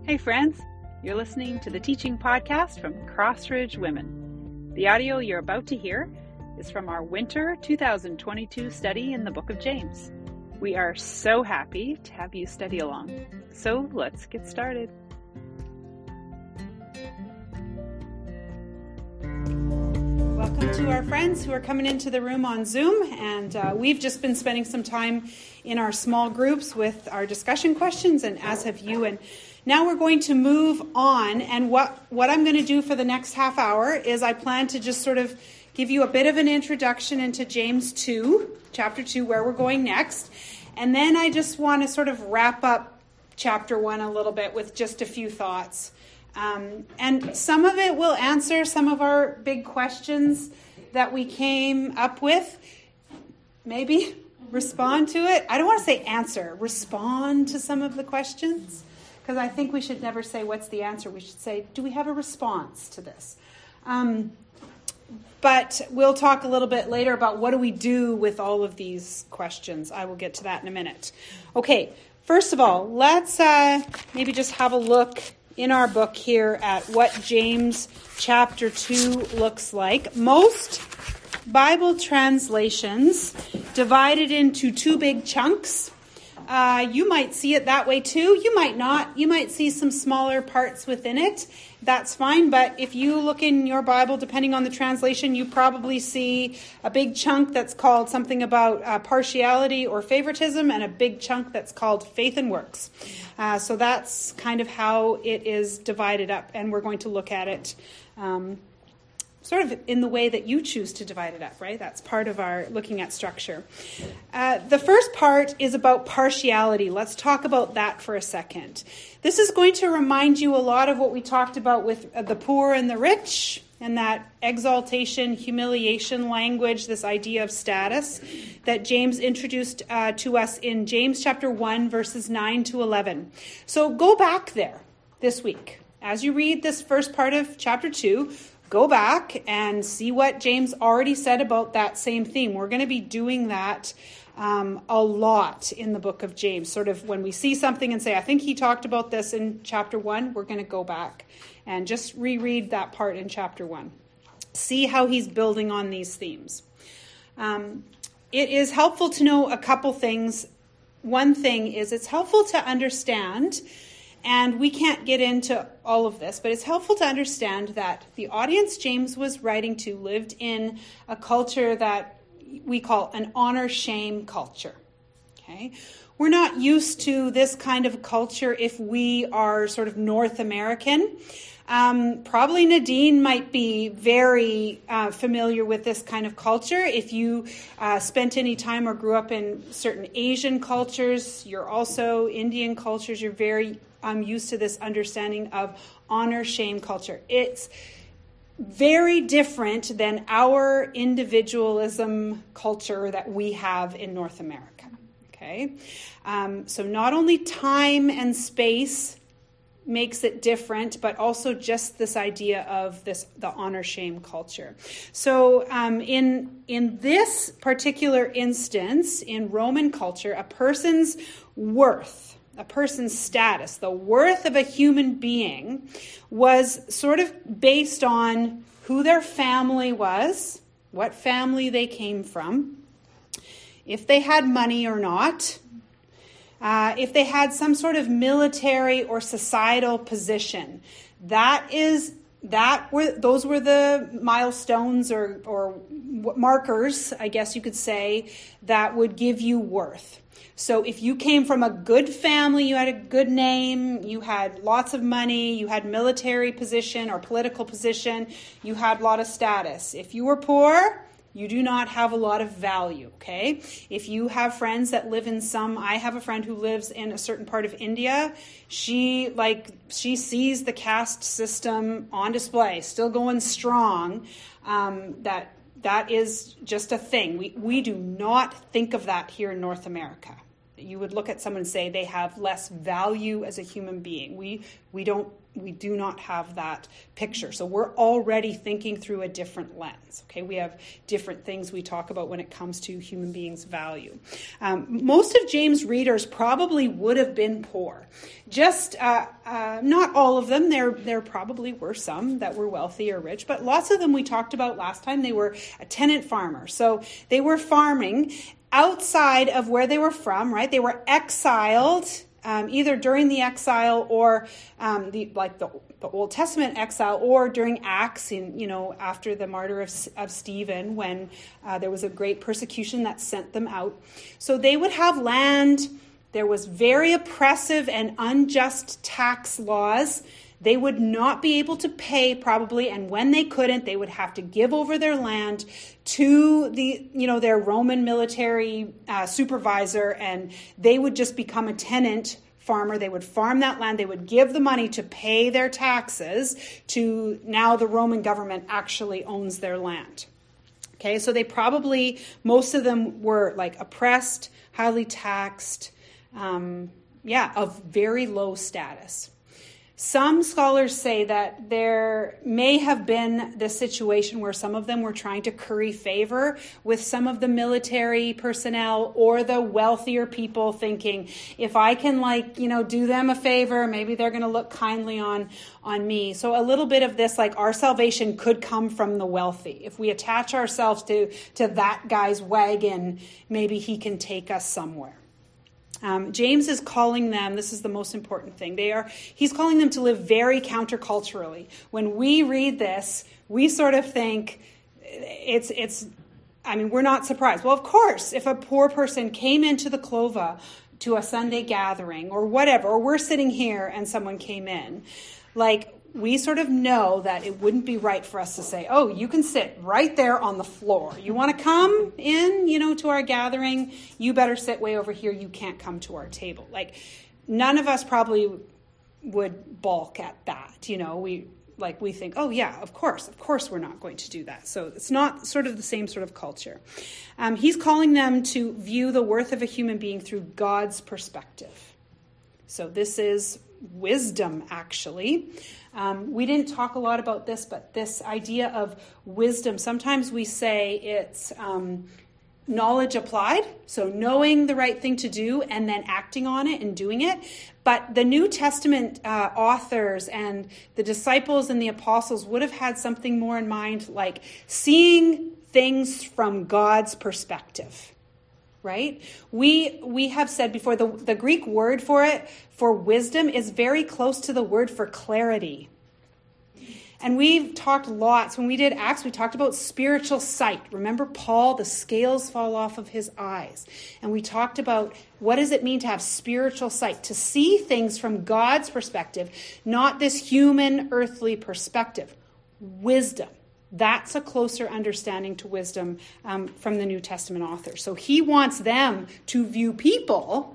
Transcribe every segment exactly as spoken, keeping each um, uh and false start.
Hey friends, you're listening to the teaching podcast from Crossridge Women. The audio you're about to hear is from our winter two thousand twenty-two study in the book of James. We are so happy to have you study along. So let's get started. Welcome to our friends who are coming into the room on Zoom, and uh, we've just been spending some time in our small groups with our discussion questions, and as have you. And now we're going to move on, and what, what I'm going to do for the next half hour is I plan to just sort of give you a bit of an introduction into James two, chapter two, where we're going next. And then I just want to sort of wrap up chapter one a little bit with just a few thoughts. Um, and some of it will answer some of our big questions that we came up with. Maybe respond to it. I don't want to say answer. Respond to some of the questions. Because I think we should never say, what's the answer? We should say, do we have a response to this? Um, but we'll talk a little bit later about what do we do with all of these questions. I will get to that in a minute. Okay, first of all, let's uh, maybe just have a look in our book here at what James chapter two looks like. Most Bible translations divide it into two big chunks. Uh, you might see it that way too. You might not. You might see some smaller parts within it. That's fine. But if you look in your Bible, depending on the translation, you probably see a big chunk that's called something about uh, partiality or favoritism, and a big chunk that's called faith and works. Uh, so that's kind of how it is divided up. And we're going to look at it um, sort of in the way that you choose to divide it up, right? That's part of our looking at structure. Uh, the first part is about partiality. Let's talk about that for a second. This is going to remind you a lot of what we talked about with the poor and the rich, and that exaltation, humiliation language, this idea of status that James introduced uh, to us in James chapter one, verses nine to eleven. So go back there this week. As you read this first part of chapter two, go back and see what James already said about that same theme. We're going to be doing that um, a lot in the book of James. Sort of when we see something and say, I think he talked about this in chapter one, we're going to go back and just reread that part in chapter one. See how he's building on these themes. Um, it is helpful to know a couple things. One thing is it's helpful to understand, and we can't get into all of this, but it's helpful to understand that the audience James was writing to lived in a culture that we call an honor-shame culture. Okay? We're not used to this kind of culture if we are sort of North American. Um, probably Nadine might be very uh, familiar with this kind of culture. If you uh, spent any time or grew up in certain Asian cultures, you're also Indian cultures, you're very I'm used to this understanding of honor-shame culture. It's very different than our individualism culture that we have in North America. Okay, um, so not only time and space makes it different, but also just this idea of this the honor-shame culture. So um, in in this particular instance, in Roman culture, a person's worth, a person's status, the worth of a human being was sort of based on who their family was, what family they came from, if they had money or not, uh, if they had some sort of military or societal position. That is, that were those were the milestones or or markers, I guess you could say, that would give you worth. So if you came from a good family, you had a good name, you had lots of money, you had military position or political position, you had a lot of status. If you were poor, you do not have a lot of value, okay? If you have friends that live in some, I have a friend who lives in a certain part of India. She like she sees the caste system on display, still going strong. Um, that that is just a thing. We we do not think of that here in North America. you would look at someone and say they have less value as a human being. We we don't we do not have that picture. So we're already thinking through a different lens. Okay, we have different things we talk about when it comes to human beings' value. Um, most of James' readers probably would have been poor. Just uh, uh, not all of them. There there probably were some that were wealthy or rich, but lots of them we talked about last time. They were a tenant farmer, so they were farming outside of where they were from. Right, they were exiled. Um, either during the exile or um, the like the, the Old Testament exile, or during Acts, in you know after the martyr of, of Stephen, when uh, there was a great persecution that sent them out. So they would have land. There was very oppressive and unjust tax laws. They would not be able to pay probably, and when they couldn't, they would have to give over their land to the, you know, their Roman military uh, supervisor, and they would just become a tenant farmer. They would farm that land. They would give the money to pay their taxes to now the Roman government actually owns their land. Okay, so they probably, most of them were like oppressed, highly taxed, um, yeah, of very low status. Some scholars say that there may have been this situation where some of them were trying to curry favor with some of the military personnel or the wealthier people, thinking, if I can, like, you know, do them a favor, maybe they're going to look kindly on, on me. So a little bit of this, like, our salvation could come from the wealthy. If we attach ourselves to, to that guy's wagon, maybe he can take us somewhere. Um, James is calling them, this is the most important thing, they are, he's calling them to live very counterculturally. When we read this, we sort of think it's, it's, I mean, we're not surprised. Well, of course, if a poor person came into the Clova to a Sunday gathering or whatever, or we're sitting here and someone came in, like, we sort of know that it wouldn't be right for us to say, oh, you can sit right there on the floor. You want to come in, you know, to our gathering? You better sit way over here. You can't come to our table. Like, none of us probably would balk at that. You know, we like we think, oh, yeah, of course, of course we're not going to do that. So it's not sort of the same sort of culture. Um, he's calling them to view the worth of a human being through God's perspective. So this is wisdom, actually. Um, we didn't talk a lot about this, but this idea of wisdom, sometimes we say it's um, knowledge applied, so knowing the right thing to do and then acting on it and doing it. But the New Testament uh, authors and the disciples and the apostles would have had something more in mind, like seeing things from God's perspective. Right? We we have said before, the, the Greek word for it, for wisdom, is very close to the word for clarity. And we've talked lots, when we did Acts, we talked about spiritual sight. Remember Paul, the scales fall off of his eyes. And we talked about what does it mean to have spiritual sight, to see things from God's perspective, not this human, earthly perspective. Wisdom. That's a closer understanding to wisdom um, from the New Testament author. So he wants them to view people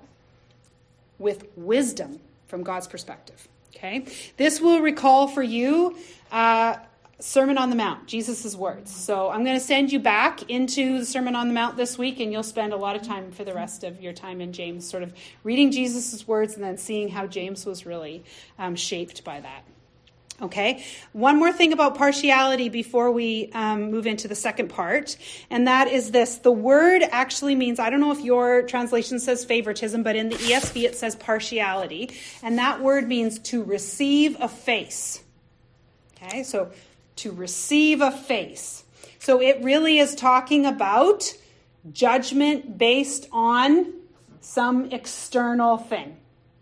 with wisdom from God's perspective. Okay, this will recall for you uh, Sermon on the Mount, Jesus' words. So I'm going to send you back into the Sermon on the Mount this week, and you'll spend a lot of time for the rest of your time in James, sort of reading Jesus' words and then seeing how James was really um, shaped by that. Okay, one more thing about partiality before we um, move into the second part, and that is this. The word actually means, I don't know if your translation says favoritism, but in the E S V it says partiality, and that word means to receive a face. Okay, so to receive a face. So it really is talking about judgment based on some external thing.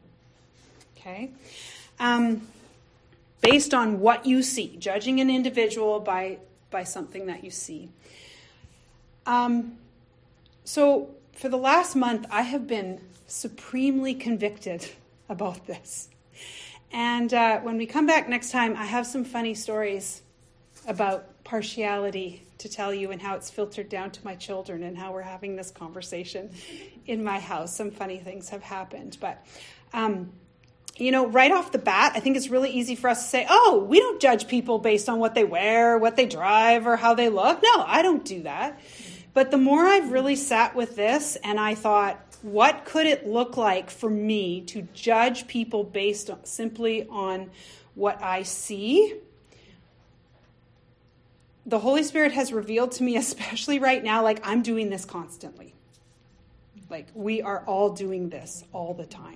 Okay, um... based on what you see, judging an individual by, by something that you see. Um, so for the last month, I have been supremely convicted about this. And uh, when we come back next time, I have some funny stories about partiality to tell you and how it's filtered down to my children and how we're having this conversation in my house. Some funny things have happened. But um You know, right off the bat, I think it's really easy for us to say, oh, we don't judge people based on what they wear, what they drive, or how they look. No, I don't do that. But the more I've really sat with this and I thought, what could it look like for me to judge people based on, simply on what I see? The Holy Spirit has revealed to me, especially right now, like I'm doing this constantly. Like we are all doing this all the time.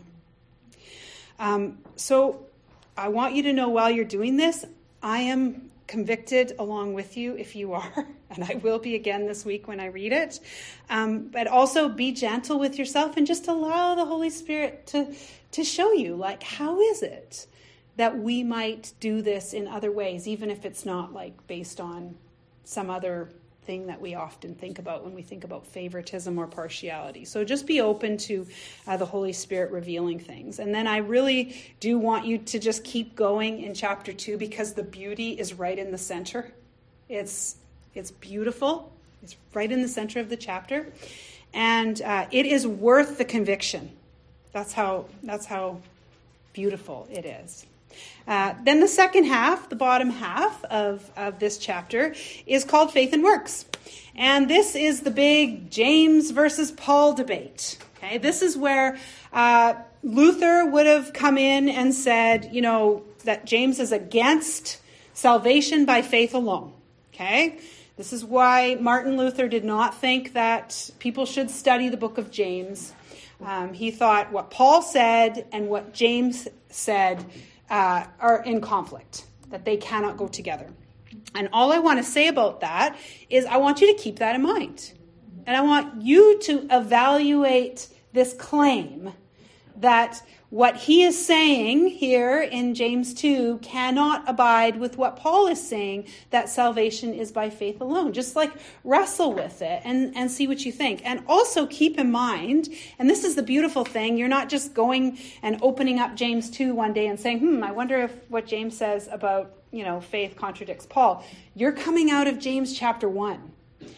Um, so I want you to know while you're doing this, I am convicted along with you if you are, and I will be again this week when I read it. Um, but also be gentle with yourself and just allow the Holy Spirit to, to show you, like, how is it that we might do this in other ways, even if it's not like based on some other thing that we often think about when we think about favoritism or partiality. So just be open to uh, the Holy Spirit revealing things. And then I really do want you to just keep going in chapter two, because the beauty is right in the center. It's it's beautiful. It's right in the center of the chapter. And uh, it is worth the conviction. That's how that's how beautiful it is. Uh, then the second half, the bottom half of, of this chapter, is called Faith and Works. And this is the big James versus Paul debate. Okay, this is where uh, Luther would have come in and said, you know, that James is against salvation by faith alone. Okay, this is why Martin Luther did not think that people should study the book of James. Um, he thought what Paul said and what James said Uh, are in conflict, that they cannot go together. And all I want to say about that is I want you to keep that in mind. And I want you to evaluate this claim that what he is saying here in James two cannot abide with what Paul is saying, that salvation is by faith alone. Just like wrestle with it and, and see what you think. And also keep in mind, and this is the beautiful thing, you're not just going and opening up James two one day and saying, hmm, I wonder if what James says about, you know, faith contradicts Paul. You're coming out of James chapter one.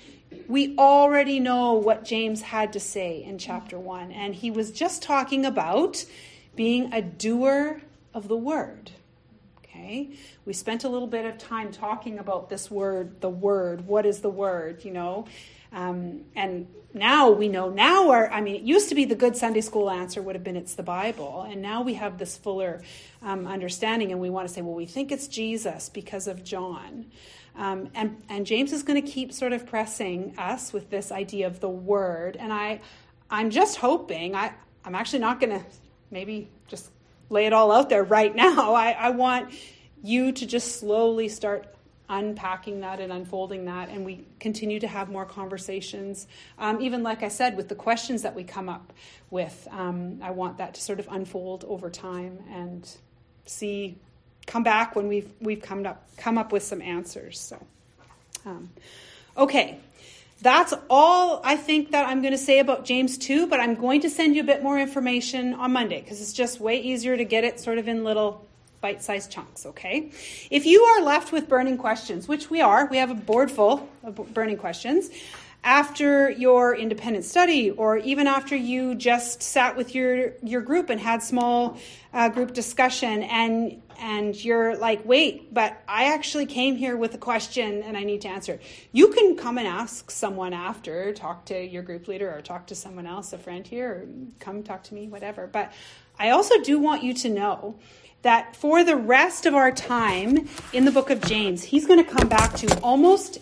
We already know what James had to say in chapter one. And he was just talking about being a doer of the word. Okay? We spent a little bit of time talking about this word, the word. What is the word, you know? Um, and now we know, now our, I mean, it used to be the good Sunday school answer would have been it's the Bible. And now we have this fuller um, understanding, and we want to say, well, we think it's Jesus because of John. Um, and, and James is going to keep sort of pressing us with this idea of the word. And I, I'm just hoping, I, I'm actually not going to maybe just lay it all out there right now. I, I want you to just slowly start unpacking that and unfolding that, and we continue to have more conversations. Um, even like I said, with the questions that we come up with, um, I want that to sort of unfold over time and see, come back when we've we've come up come up with some answers. So, um, okay. That's all I think that I'm going to say about James two, but I'm going to send you a bit more information on Monday because it's just way easier to get it sort of in little bite-sized chunks, okay? If you are left with burning questions, which we are, we have a board full of burning questions, after your independent study or even after you just sat with your, your group and had small uh, group discussion and and you're like, wait, but I actually came here with a question and I need to answer it. You can come and ask someone after, talk to your group leader or talk to someone else, a friend here, or come talk to me, whatever. But I also do want you to know that for the rest of our time in the book of James, he's going to come back to almost...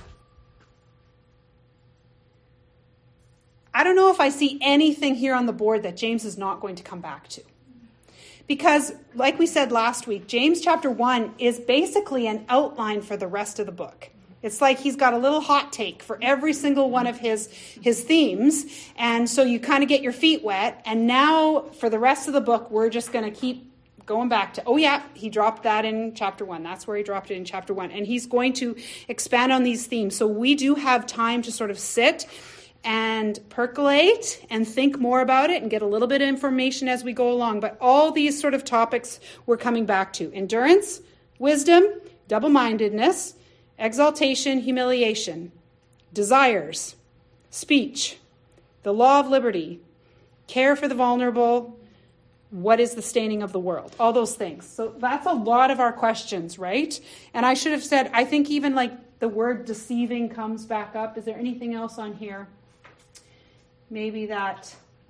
I don't know if I see anything here on the board that James is not going to come back to. Because, like we said last week, James chapter one is basically an outline for the rest of the book. It's like he's got a little hot take for every single one of his, his themes. And so you kind of get your feet wet. And now, for the rest of the book, we're just going to keep going back to, oh yeah, he dropped that in chapter one. That's where he dropped it in chapter one. And he's going to expand on these themes. So we do have time to sort of sit and percolate and think more about it and get a little bit of information as we go along. But all these sort of topics we're coming back to. Endurance, wisdom, double-mindedness, exaltation, humiliation, desires, speech, the law of liberty, care for the vulnerable, what is the staining of the world? All those things. So that's a lot of our questions, right? And I should have said, I think even like the word deceiving comes back up. Is there anything else on here? Maybe that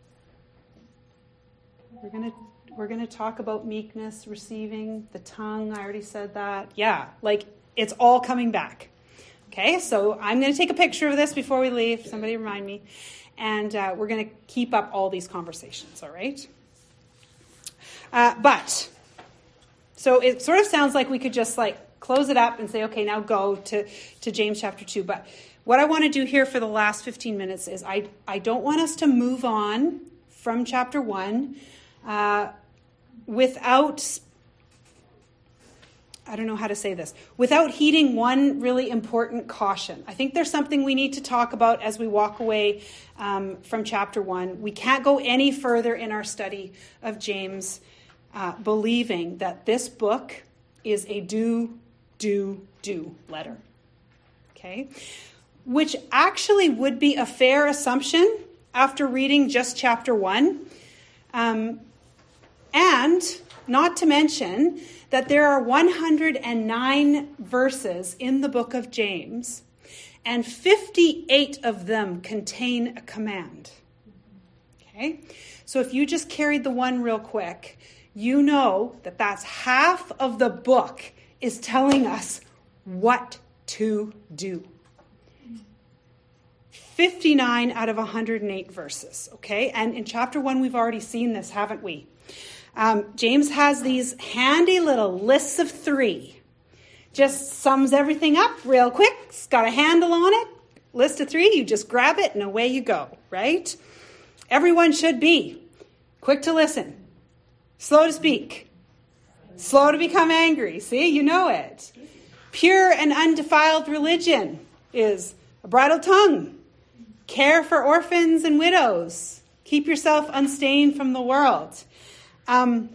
we're going to we're going to talk about meekness, receiving, the tongue. I already said that. Yeah, like it's all coming back. Okay, so I'm going to take a picture of this before we leave. Somebody remind me. And uh, we're going to keep up all these conversations, all right? Uh, but, so it sort of sounds like we could just like close it up and say, okay, now go to, to James chapter two. But what I want to do here for the last fifteen minutes is I, I don't want us to move on from chapter one uh, without, I don't know how to say this, without heeding one really important caution. I think there's something we need to talk about as we walk away um, from chapter one. We can't go any further in our study of James uh, believing that this book is a do, do, do letter. Okay? Which actually would be a fair assumption after reading just chapter one. Um, and not to mention that there are one hundred nine verses in the book of James, and fifty-eight of them contain a command. Okay? So if you just carried the one real quick, you know that that's half of the book is telling us what to do. fifty-nine out of one hundred eight verses, okay? And in chapter one, we've already seen this, haven't we? Um, James has these handy little lists of three. Just sums everything up real quick. It's got a handle on it. List of three, you just grab it and away you go, right? Everyone should be quick to listen, slow to speak, slow to become angry. See, you know it. Pure and undefiled religion is a bridle tongue. Care for orphans and widows. Keep yourself unstained from the world. Um,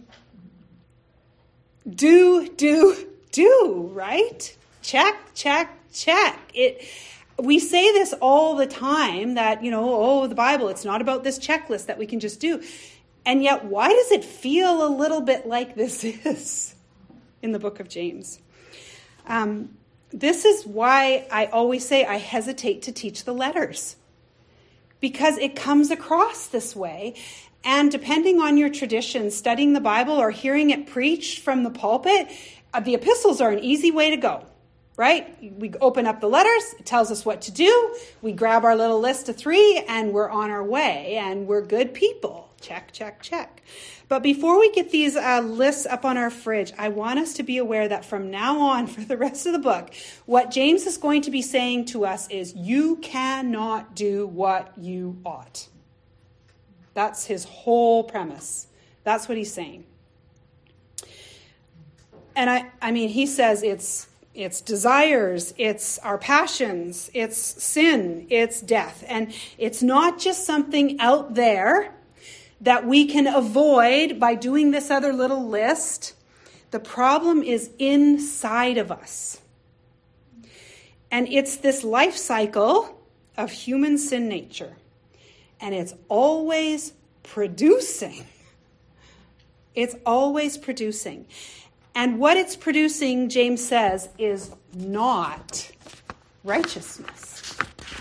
do, do, do, right? Check, check, check. It. We say this all the time that, you know, oh, the Bible, it's not about this checklist that we can just do. And yet, why does it feel a little bit like this is in the book of James? Um, this is why I always say I hesitate to teach the letters. Because it comes across this way. And depending on your tradition, studying the Bible or hearing it preached from the pulpit, uh, the epistles are an easy way to go, right? We open up the letters, it tells us what to do, we grab our little list of three, and we're on our way, and we're good people. Check, check, check. But before we get these uh, lists up on our fridge, I want us to be aware that from now on, for the rest of the book, what James is going to be saying to us is, you cannot do what you ought. That's his whole premise. That's what he's saying. And I, I mean, he says it's it's desires, it's our passions, it's sin, it's death. And it's not just something out there that we can avoid by doing this other little list. The problem is inside of us. And it's this life cycle of human sin nature. And it's always producing. It's always producing. And what it's producing, James says, is not righteousness.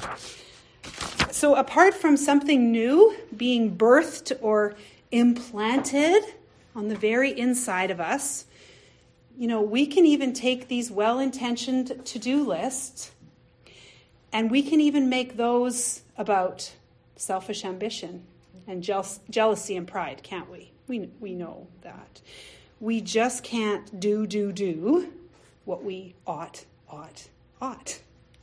So apart from something new being birthed or implanted on the very inside of us, you know, we can even take these well-intentioned to-do lists and we can even make those about selfish ambition and jeal- jealousy and pride, can't we? We we know that. We just can't do, do, do what we ought, ought, ought.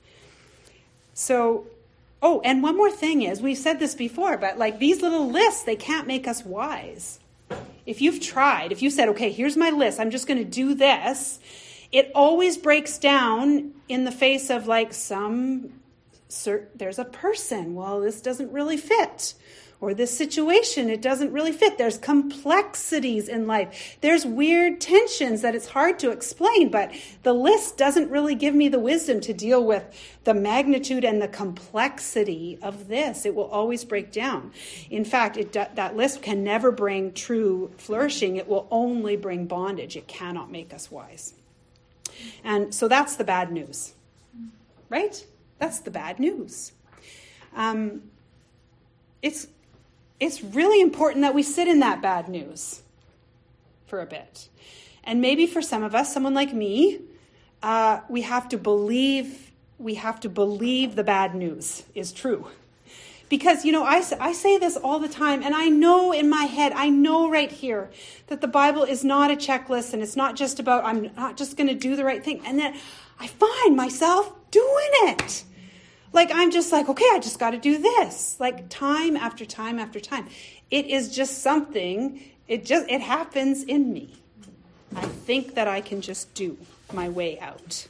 So, oh, and one more thing is, we've said this before, but like these little lists, they can't make us wise. If you've tried, if you said, okay, here's my list, I'm just going to do this, it always breaks down in the face of like some, there's a person, well, this doesn't really fit. Or this situation, it doesn't really fit. There's complexities in life. There's weird tensions that it's hard to explain, but the list doesn't really give me the wisdom to deal with the magnitude and the complexity of this. It will always break down. In fact, it, that list can never bring true flourishing. It will only bring bondage. It cannot make us wise. And so that's the bad news. right? That's the bad news. Um, it's, it's really important that we sit in that bad news for a bit. And maybe for some of us, someone like me, uh, we have to believe, we have to believe the bad news is true. Because, you know, I, I say this all the time, and I know in my head, I know right here that the Bible is not a checklist, and it's not just about, I'm not just going to do the right thing. And then I find myself doing it. Like, I'm just like, okay, I just got to do this. Like, time after time after time. It is just something, it just, it happens in me. I think that I can just do my way out.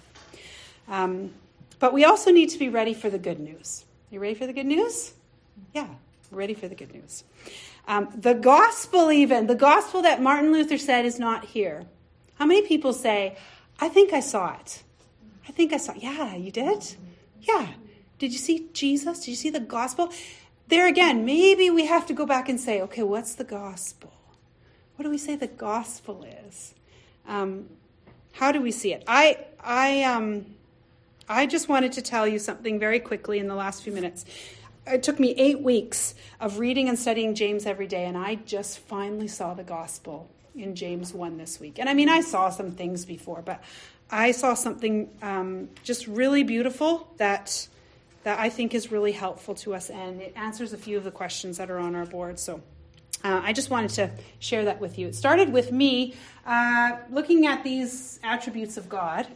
Um, but we also need to be ready for the good news. You ready for the good news? Yeah, we're ready for the good news. Um, the gospel even, the gospel that Martin Luther said is not here. How many people say, I think I saw it. I think I saw it. Yeah, you did? Yeah. Did you see Jesus? Did you see the gospel? There again, maybe we have to go back and say, okay, what's the gospel? What do we say the gospel is? Um, how do we see it? I, I, um, I just wanted to tell you something very quickly in the last few minutes. It took me eight weeks of reading and studying James every day, and I just finally saw the gospel in James one this week. And I mean, I saw some things before, but I saw something um, just really beautiful that that I think is really helpful to us, and it answers a few of the questions that are on our board. So uh, I just wanted to share that with you. It started with me uh, looking at these attributes of God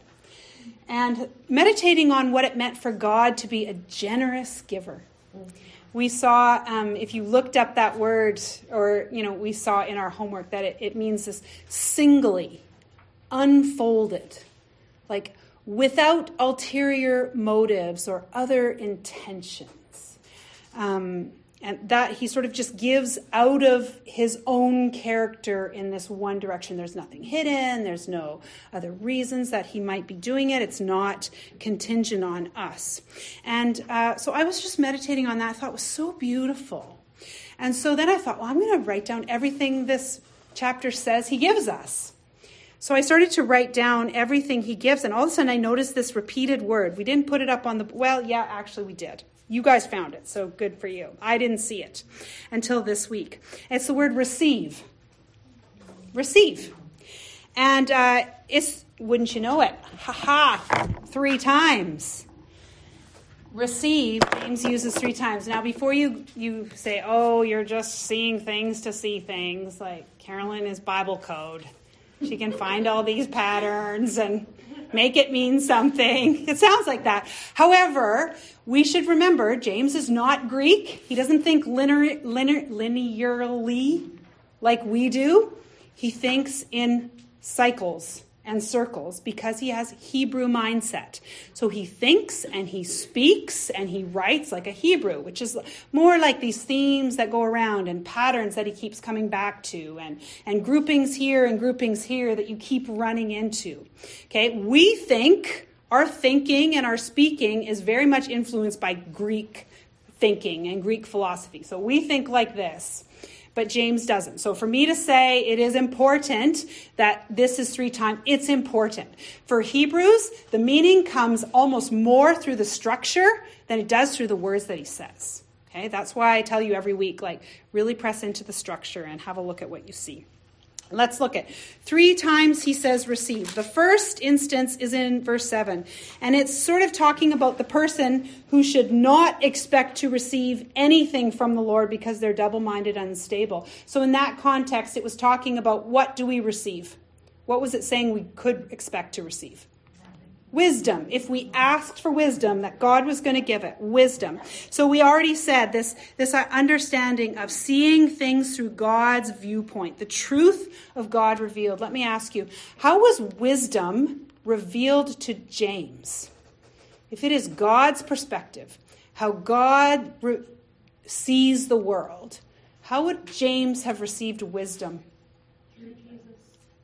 and meditating on what it meant for God to be a generous giver. We saw, um, if you looked up that word, or, you know, we saw in our homework that it, it means this singly, unfolded, like without ulterior motives or other intentions. Um, and that he sort of just gives out of his own character in this one direction. There's nothing hidden. There's no other reasons that he might be doing it. It's not contingent on us. And uh, so I was just meditating on that. I thought it was so beautiful. And so then I thought, well, I'm going to write down everything this chapter says he gives us. So I started to write down everything he gives. And all of a sudden I noticed this repeated word. We didn't put it up on the, well, yeah, actually we did. You guys found it, so good for you. I didn't see it until this week. It's the word receive. Receive. And uh, it's, wouldn't you know it, ha-ha, three times. Receive, James uses three times. Now, before you, you say, oh, you're just seeing things to see things, like Carolyn is Bible code. She can find all these patterns and make it mean something. It sounds like that. However, we should remember, James is not Greek. He doesn't think linear, linear, linearly like we do. He thinks in cycles and circles because he has Hebrew mindset. So he thinks and he speaks and he writes like a Hebrew, which is more like these themes that go around and patterns that he keeps coming back to, and, and groupings here and groupings here that you keep running into. Okay, we think, our thinking and our speaking is very much influenced by Greek thinking and Greek philosophy. So we think like this. But James doesn't. So for me to say it is important that this is three times, it's important. For Hebrews, the meaning comes almost more through the structure than it does through the words that he says. Okay, that's why I tell you every week, like, really press into the structure and have a look at what you see. Let's look at three times he says receive. The first instance is in verse seven, and it's sort of talking about the person who should not expect to receive anything from the Lord because they're double-minded and unstable. So in that context, it was talking about what do we receive? What was it saying we could expect to receive? Wisdom. If we asked for wisdom, that God was going to give it. Wisdom. So we already said this, this understanding of seeing things through God's viewpoint, the truth of God revealed. Let me ask you, how was wisdom revealed to James? If it is God's perspective, how God re- sees the world, how would James have received wisdom? Through Jesus.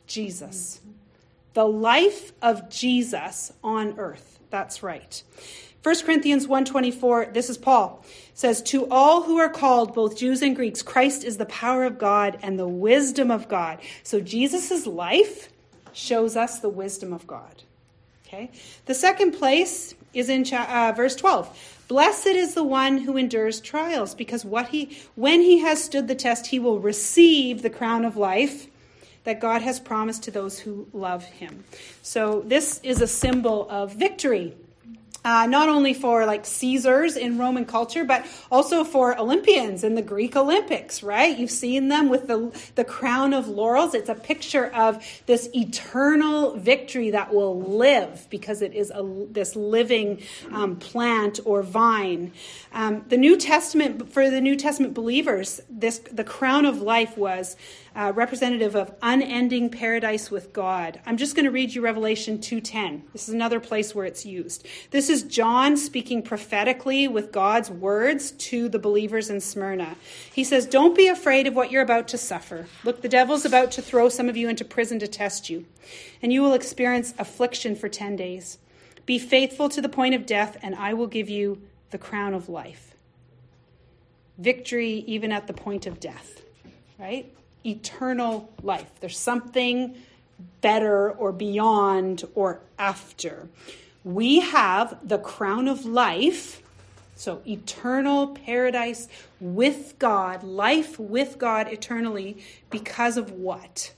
Jesus. The life of Jesus on earth. That's right. First Corinthians one twenty-four, this is Paul, says, to all who are called, both Jews and Greeks, Christ is the power of God and the wisdom of God. So Jesus' life shows us the wisdom of God. Okay. The second place is in cha- uh, verse twelve. Blessed is the one who endures trials, because what he, when he has stood the test, he will receive the crown of life that God has promised to those who love him. So this is a symbol of victory. Uh, not only for like Caesars in Roman culture, but also for Olympians in the Greek Olympics, right? You've seen them with the, the crown of laurels. It's a picture of this eternal victory that will live because it is a, this living um, plant or vine. Um, the New Testament, for the New Testament believers, this the crown of life was Uh, representative of unending paradise with God. I'm just going to read you Revelation two ten. This is another place where it's used. This is John speaking prophetically with God's words to the believers in Smyrna. He says, "Don't be afraid of what you're about to suffer. Look, the devil's about to throw some of you into prison to test you, and you will experience affliction for ten days. Be faithful to the point of death, and I will give you the crown of life." Victory even at the point of death, right? Eternal life. There's something better or beyond or after. We have the crown of life, so eternal paradise with God, life with God eternally, because of what?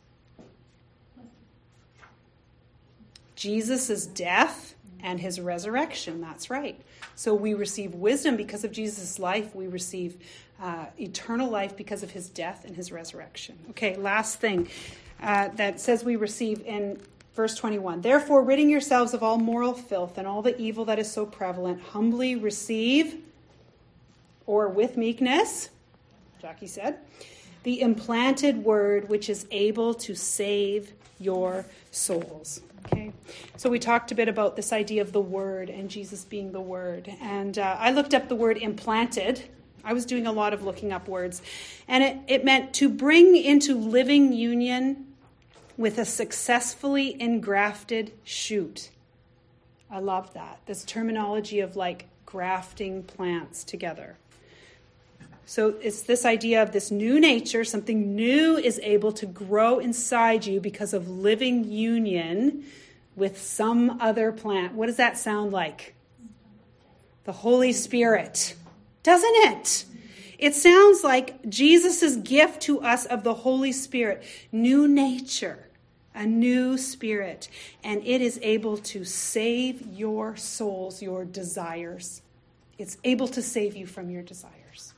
Jesus' death and his resurrection. That's right. So we receive wisdom because of Jesus' life. We receive uh, eternal life because of his death and his resurrection. Okay, last thing uh, that says we receive in verse twenty-one. "Therefore, ridding yourselves of all moral filth and all the evil that is so prevalent, humbly receive," or with meekness, Jackie said, "the implanted word which is able to save your souls." Okay, so we talked a bit about this idea of the word and Jesus being the word. And uh, I looked up the word implanted. I was doing a lot of looking up words. And it, it meant to bring into living union with a successfully engrafted shoot. I love that. This terminology of like grafting plants together. So it's this idea of this new nature, something new is able to grow inside you because of living union with some other plant. What does that sound like? The Holy Spirit, doesn't it? It sounds like Jesus' gift to us of the Holy Spirit, new nature, a new spirit, and it is able to save your souls, your desires. It's able to save you from your desires.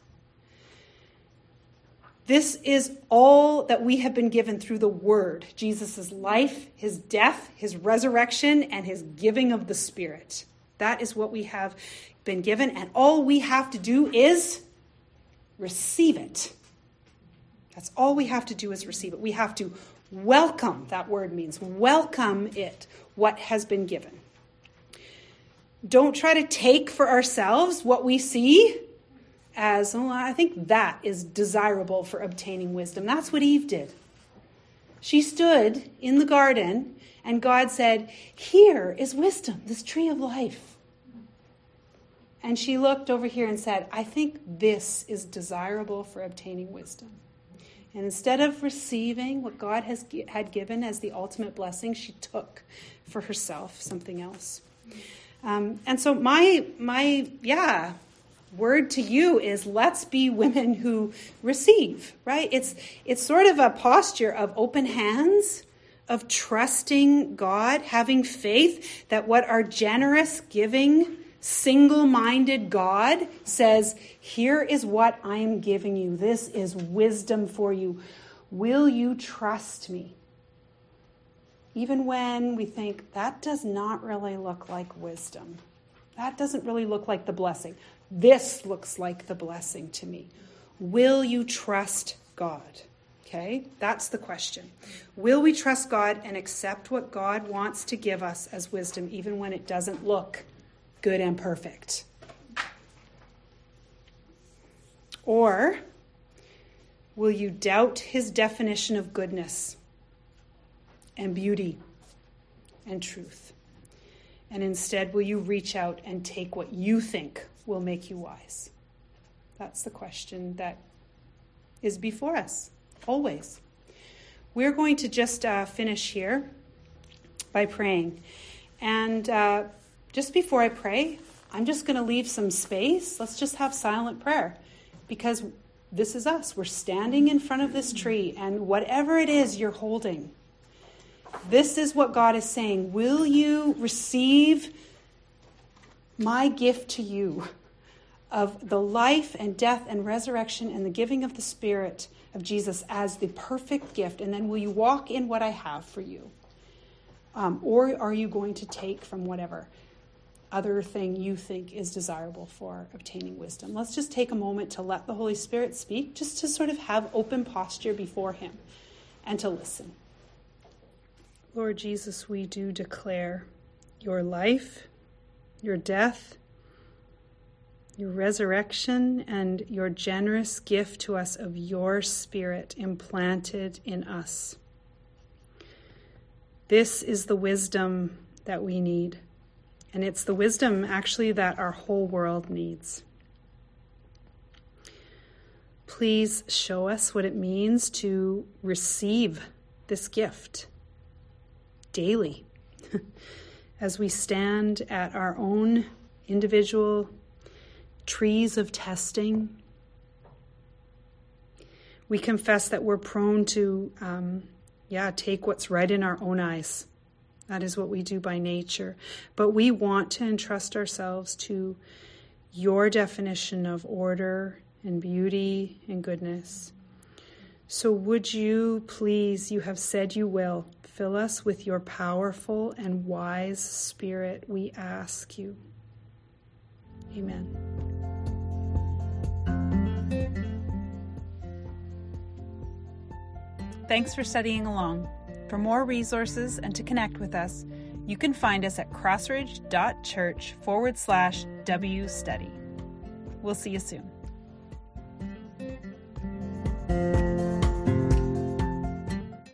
This is all that we have been given through the Word, Jesus' life, his death, his resurrection, and his giving of the Spirit. That is what we have been given, and all we have to do is receive it. That's all we have to do is receive it. We have to welcome, that word means welcome it, what has been given. Don't try to take for ourselves what we see as, oh, I think that is desirable for obtaining wisdom. That's what Eve did. She stood in the garden and God said, "Here is wisdom, this tree of life." And she looked over here and said, "I think this is desirable for obtaining wisdom." And instead of receiving what God has had given as the ultimate blessing, she took for herself something else. Um, and so my, my, yeah, word to you is let's be women who receive, right? It's it's sort of a posture of open hands, of trusting God, having faith that what our generous, giving, single-minded God says, here is what I am giving you. This is wisdom for you. Will you trust me? Even when we think that does not really look like wisdom. That doesn't really look like the blessing. This looks like the blessing to me. Will you trust God? Okay, that's the question. Will we trust God and accept what God wants to give us as wisdom, even when it doesn't look good and perfect? Or will you doubt his definition of goodness and beauty and truth? And instead, will you reach out and take what you think will make you wise? That's the question that is before us, always. We're going to just uh, finish here by praying. And uh, just before I pray, I'm just going to leave some space. Let's just have silent prayer, because this is us. We're standing in front of this tree, and whatever it is you're holding, this is what God is saying. Will you receive my gift to you of the life and death and resurrection and the giving of the Spirit of Jesus as the perfect gift? And then will you walk in what I have for you? Um, or are you going to take from whatever other thing you think is desirable for obtaining wisdom? Let's just take a moment to let the Holy Spirit speak, just to sort of have open posture before him and to listen. Lord Jesus, we do declare your life, your death, your resurrection, and your generous gift to us of your Spirit implanted in us. This is the wisdom that we need. And it's the wisdom, actually, that our whole world needs. Please show us what it means to receive this gift daily as we stand at our own individual trees of testing. We confess that we're prone to, um, yeah, take what's right in our own eyes. That is what we do by nature. But we want to entrust ourselves to your definition of order and beauty and goodness. So would you please, you have said you will, fill us with your powerful and wise Spirit, we ask you. Amen. Thanks for studying along. For more resources and to connect with us, you can find us at crossridge.church forward slash W study. We'll see you soon.